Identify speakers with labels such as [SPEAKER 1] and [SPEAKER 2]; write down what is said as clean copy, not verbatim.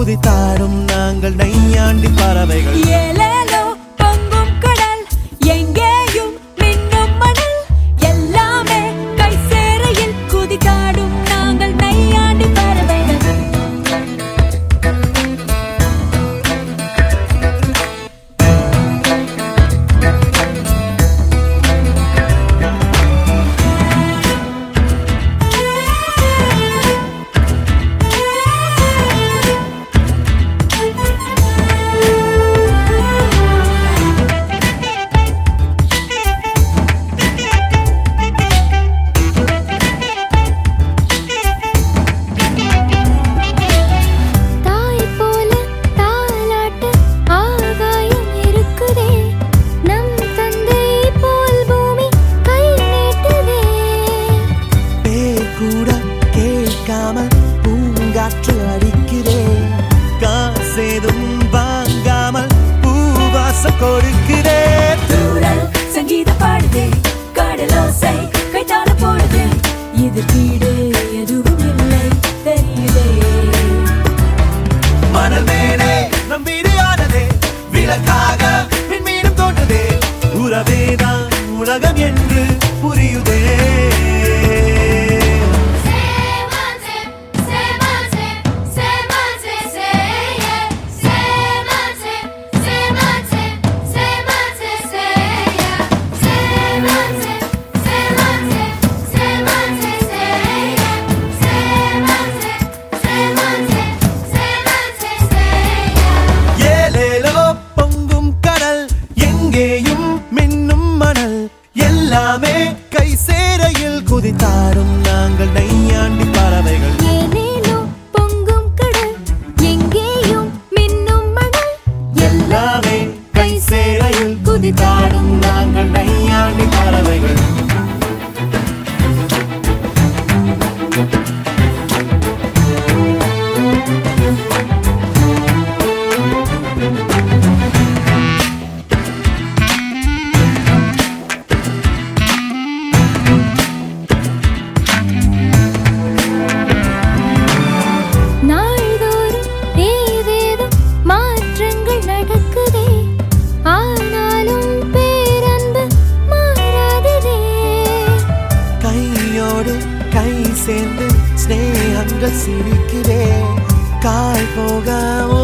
[SPEAKER 1] குதித்தாடும் நாங்கள் நையாண்டி பறவைகள்.
[SPEAKER 2] ஏலேலோ பொங்கும் கடல் எங்கேயும் மின்னும் மணல் எல்லாமே கை சேரையில் குதித்தாடும் நாங்கள் நையாண்டி பறவைகள்.
[SPEAKER 1] பூங்காற்று அடிக்கிறேன், காசேதும் வாங்காமல் பூவாசம் கொடுக்கிறேன்.
[SPEAKER 2] தூரல் சங்கீத பாடுதே, கடலோசை கைத்தாள போடுதே, இது வீடு எதுவும் இல்லை தெரியுதே.
[SPEAKER 1] மணல் மேலே நம் வீடு ஆனதே, விளக்காக மீண்டும் தோன்றதே, உறவேதான் உலகம் என்று புரியுதே. எல்லாமே கை சேரையில் குதித்தாடும் நாங்கள் நையாண்டி பறவைகள்.
[SPEAKER 2] ஏலேலோ பொங்கும் கடல் எங்கேயும் மின்னும் மணல்
[SPEAKER 1] எல்லாமே கை சேரையில் குதித்தாடும் நாங்கள் நையாண்டி பறவைகள். கை சேர்ந்து ஸ்நேகங்கள் சிரிக்கிறே, கால் போக